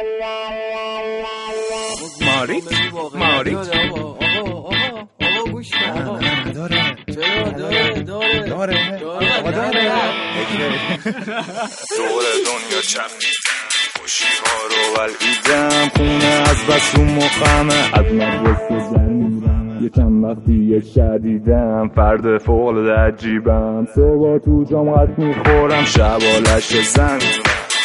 ماری گوش کن آقا. داره دور دنیا چپیدم خوشی ها رو ولعیدم خونه از بس رو مخمه از مدرسه در میرم یکم وقتی یک شدیدم فرد فوق عجیبم صبح تو جامعت میخورم شبالش زمینم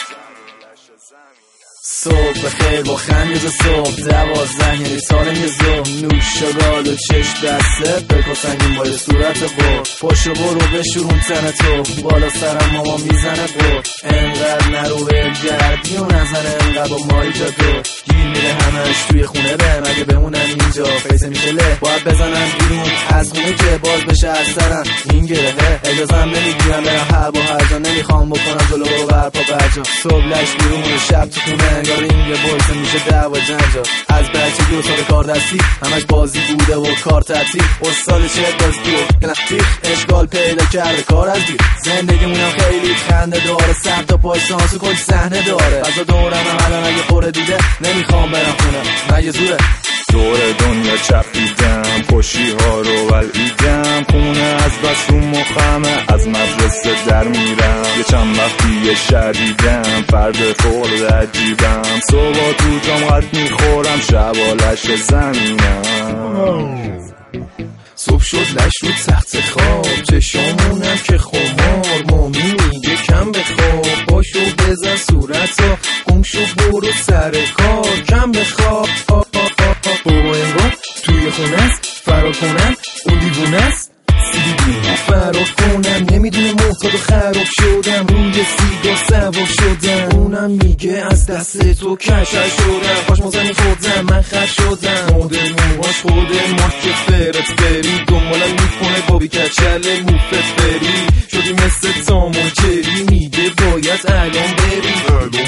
صبح بخیر با خند صبح 12 یعنی سالم یه ظهر نوش و گال و چشم دسته بکن سنگین با صورت بر پاشو برو بشورون تن تو بالا سرم ماما میزنه بر انقدر نرو گردی و نزنه انقدر با مایی تا تو گیر میره همش توی خونه به مگه بمونن اینجا فیسه میشه له باید بزنن بیرون از خونه که باز بشه از سرم این گرهه اجازم نمیگیرم برم هر با هر جا نمیخوام بکنم جلو و برپا برجا صبح لش بیرون شب تو خونه انگار این یه بایسه میشه دعوا جنجا از بچگی استاد کار دستی همش بازی بوده و کار تعطیل استاد چه باز دور تیخ اشکال پیدا کرده کار از دیر زندگیمونم خیلی خنده داره سر تا پای شانس و کل صحنه داره فضا دورم الان اگه خوره دیده نمیخوام برم خونه مگه زوره دور دنیا چپیدم خوشی ها رو ولعیدم خونه از بس رو مخمه از مدرسه در میرم یه چند وقتی یه شدیدم فرد فوق عجیبم صبح تو جامعت میخورم شبالش زمینم صبح شد لش رو تخت خواب چشامونم که خمار مامی میگه کم بخواب باشو بزن صورتا گم شو برو سر کار کم بخواب بابا انگار توی خونه است فرار کنم اون دیوونه است سیدی فرار کنم نمیدونه محتاط و خراب شدم روی سیگار سوار شدم اونم میگه از دست تو کشر شدم پاش موزنی خودم من خر شدم مدل موهاش خود ما که فرت بری دنبالم میکنه بابی کچل موفت بری شدی مثل تام و جری میگه باید الان بری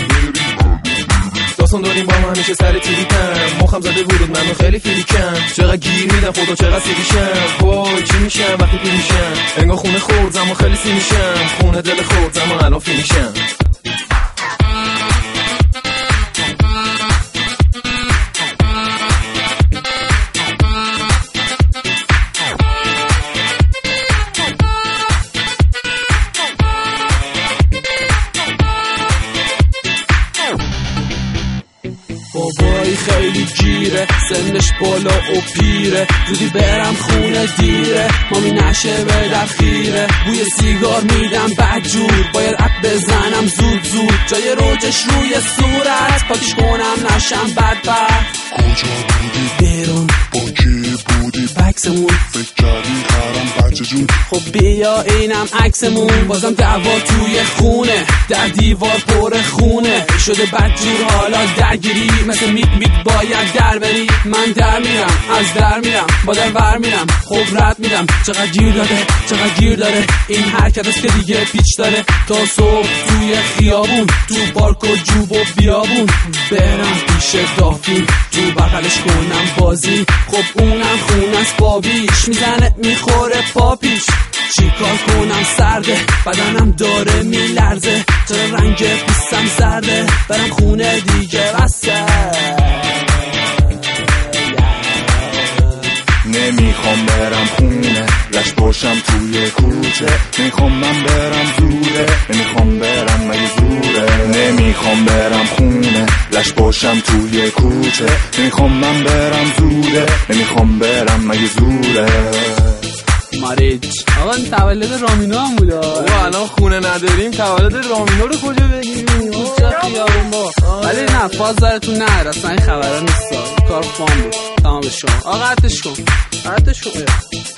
داستان داریم با من همیشه سر تیریکم مخم زده ورود منو خیلی فیلیکم چقدر گیر میدم خدا چقدر سیریشم وای چی میشم وقتی پی میشم انگار خونه خوردم و خیلی سی میشم خونه دل خوردم و الان فیلیشم بابایی خیلی گیره سنش بالا و پیره زودی برم خونه دیره مامی نشه به در خیره بوی سیگار میدم بدجور باید اپ بزنم زود جای روجش روی صورت پاکش کنم نشم بدبخت کجا بودی؟ بیرون با کی بودی؟ بکسمون فکر کردی خرم بچه جون خب بیا اینم عکسمون بازم دعوا توی خونه در دیوار پر خونه شده بدجور حالا درگیری مثل میت باید در بری من در میرم از در میرم با در ور میرم خب رد میدم چقدر گیر داره این حرکت است که دیگه پیچ داره تا صبح توی خیابون تو پارک و جوب و بیابون برم پیش دافین تو بغلش کنم بازی خب اونم خونه است بابیش میزنه میخوره پاپیش چیکار کنم سرده بدنم داره میلرزه چرا رنگ پوستم زرده برم خونه دیگه بسه نمیخوام برم خونه لش باشم توی کوچه نمیخوام من برم زوره نمیخوام برم مگه زوره نمیخوام برم خونه لش باشم توی کوچه نمیخوام من برم زوره نمیخوام برم مگه زوره ماریج آقا این تولد رامینو هم بود و الان خونه نداریم تولد رامینو رو کجا بگیریم اینجا خیابون با ولی نه فازرتون نهر اصلا این خبرها نیست کار فام بود تمام شما آقا قطعش کن